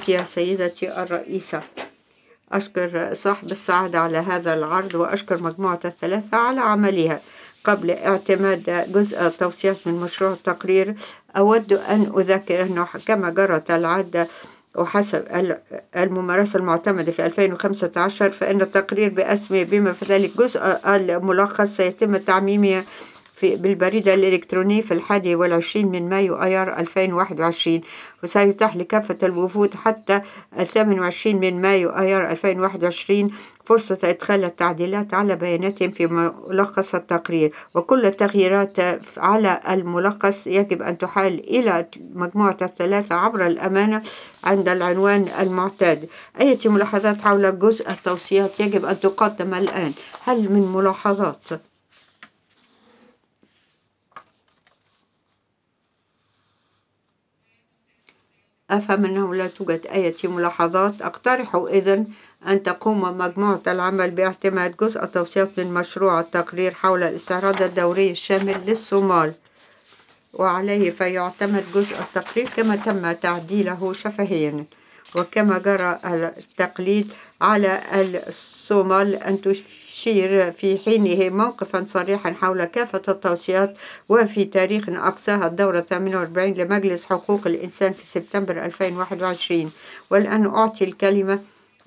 أشكرك يا سيدتي الرئيسة. أشكر صاحب السعادة على هذا العرض، وأشكر مجموعة الثلاثة على عملها. قبل اعتماد جزء التوصيات من مشروع التقرير، أود أن أذكر أنه كما جرت العادة وحسب الممارسة المعتمدة في 2015، فإن التقرير بأسمه بما في ذلك جزء الملخص سيتم تعميمه بالبريد الإلكتروني في 21 من مايو أيار 2021، وسيتاح لكافة الوفود حتى 28 من مايو أيار 2021 فرصة إدخال التعديلات على بياناتهم في ملخص التقرير. وكل التغييرات على الملخص يجب أن تحال إلى مجموعة الثلاثة عبر الأمانة عند العنوان المعتاد. أي ملاحظات حول جزء التوصيات يجب أن تقدم الآن؟ هل من ملاحظات؟ أفهم أنه لا توجد أي ملاحظات. أقترح إذن أن تقوم مجموعة العمل باعتماد جزء التوصيات من مشروع التقرير حول الاستعراض الدوري الشامل للصومال، وعليه فيعتمد جزء التقرير كما تم تعديله شفهيا وكما جرى التقليد على الصومال أن تشير في حينه موقفا صريحا حول كافة التوصيات. وفي تاريخ أقصاها الدورة 48 لمجلس حقوق الإنسان في سبتمبر 2021. والآن أعطي الكلمة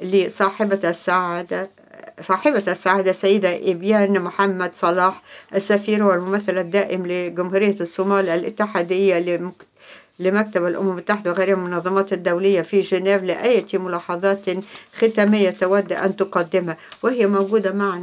صاحبة السعادة سيدة إبيان محمد صلاح، السفير والممثل الدائم لجمهورية الصومال الاتحادية لمكتب الأمم المتحدة وغيرها من المنظمات الدولية في جنيف، لأي ملاحظات ختامية تود أن تقدمها، وهي موجودة معنا.